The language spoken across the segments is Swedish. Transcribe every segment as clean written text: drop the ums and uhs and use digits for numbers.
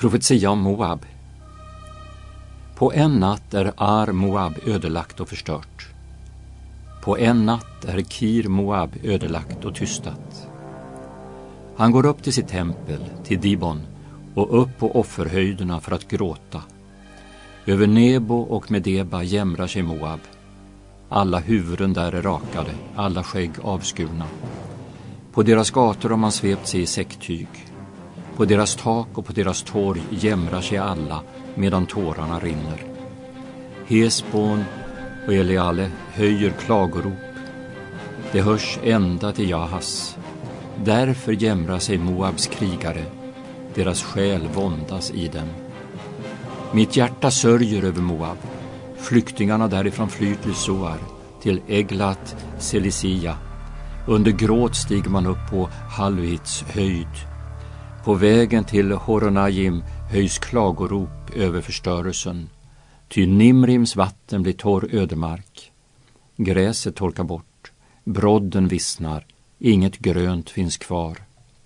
Profetia om Moab. På en natt är Ar Moab ödelagt och förstört. På en natt är Kir Moab ödelagt och tystat. Han går upp till sitt tempel, till Dibon, och upp på offerhöjderna för att gråta. Över Nebo och Medeba jämrar sig Moab. Alla huvuden där är rakade, alla skägg avskurna. På deras gator har man svept sig i säcktyg. På deras tak och på deras torg jämrar sig alla medan tårarna rinner. Hesbon och Eleale höjer klagorop. Det hörs ända till Jahas. Därför jämrar sig Moabs krigare. Deras själ våndas i dem. Mitt hjärta sörjer över Moab. Flyktingarna därifrån flyr till Soar, till Eglat Selisia. Under gråt stiger man upp på Haluhits höjd. På vägen till Horonajim höjs klagorop över förstörelsen. Ty Nimrims vatten blir torr ödemark. Gräset torkar bort, brodden vissnar, inget grönt finns kvar.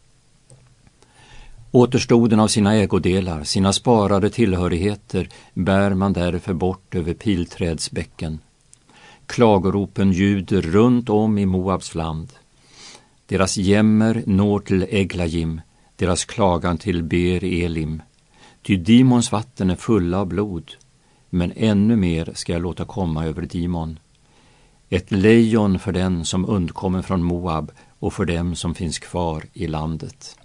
Återstoden av sina ägodelar, sina sparade tillhörigheter, bär man därför bort över pilträdsbäcken. Klagoropen ljuder runt om i Moabs land. Deras jämmer når till Eglajim, deras klagan till Ber Elim. Ty Dimons vatten är fulla av blod, men ännu mer ska jag låta komma över Dimon. Ett lejon för den som undkommer från Moab och för dem som finns kvar i landet.